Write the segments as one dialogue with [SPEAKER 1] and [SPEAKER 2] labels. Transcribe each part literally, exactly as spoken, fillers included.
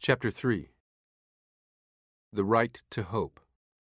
[SPEAKER 1] Chapter three. The Right to Hope.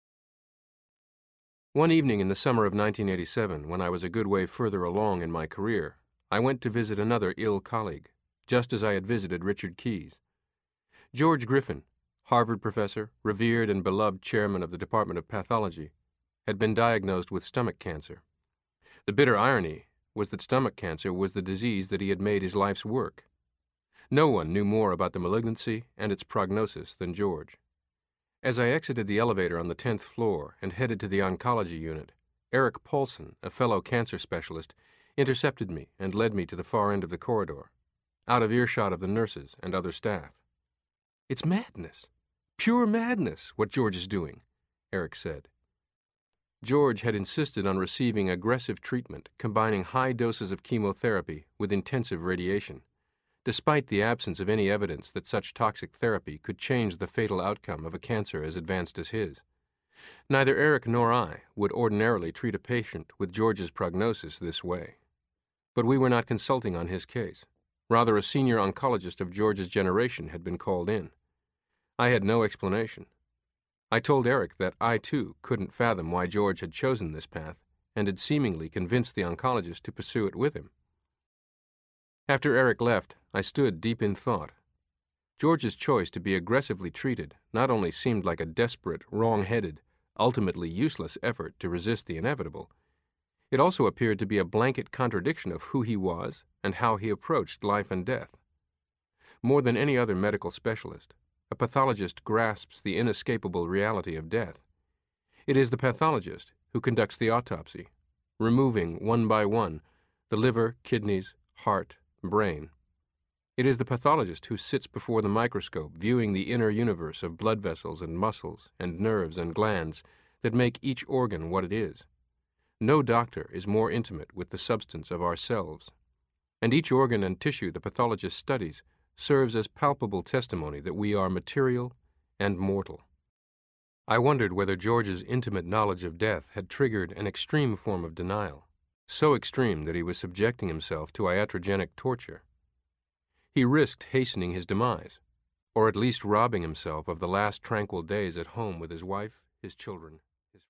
[SPEAKER 1] One evening in the summer of nineteen eighty-seven, when I was a good way further along in my career, I went to visit another ill colleague, just as I had visited Richard Keyes. George Griffin, Harvard professor, revered and beloved chairman of the Department of Pathology, had been diagnosed with stomach cancer. The bitter irony was that stomach cancer was the disease that he had made his life's work. No one knew more about the malignancy and its prognosis than George. As I exited the elevator on the tenth floor and headed to the oncology unit, Eric Paulson, a fellow cancer specialist, intercepted me and led me to the far end of the corridor, out of earshot of the nurses and other staff. "It's madness, pure madness, what George is doing," Eric said. George had insisted on receiving aggressive treatment combining high doses of chemotherapy with intensive radiation, despite the absence of any evidence that such toxic therapy could change the fatal outcome of a cancer as advanced as his. Neither Eric nor I would ordinarily treat a patient with George's prognosis this way. But we were not consulting on his case. Rather, a senior oncologist of George's generation had been called in. I had no explanation. I told Eric that I, too, couldn't fathom why George had chosen this path and had seemingly convinced the oncologist to pursue it with him. After Eric left, I stood deep in thought. George's choice to be aggressively treated not only seemed like a desperate, wrong-headed, ultimately useless effort to resist the inevitable, it also appeared to be a blanket contradiction of who he was and how he approached life and death. More than any other medical specialist, a pathologist grasps the inescapable reality of death. It is the pathologist who conducts the autopsy, removing one by one the liver, kidneys, heart, brain. It is the pathologist who sits before the microscope viewing the inner universe of blood vessels and muscles and nerves and glands that make each organ what it is. No doctor is more intimate with the substance of ourselves, and each organ and tissue the pathologist studies serves as palpable testimony that we are material and mortal. I wondered whether George's intimate knowledge of death had triggered an extreme form of denial, so extreme that he was subjecting himself to iatrogenic torture. He risked hastening his demise, or at least robbing himself of the last tranquil days at home with his wife, his children,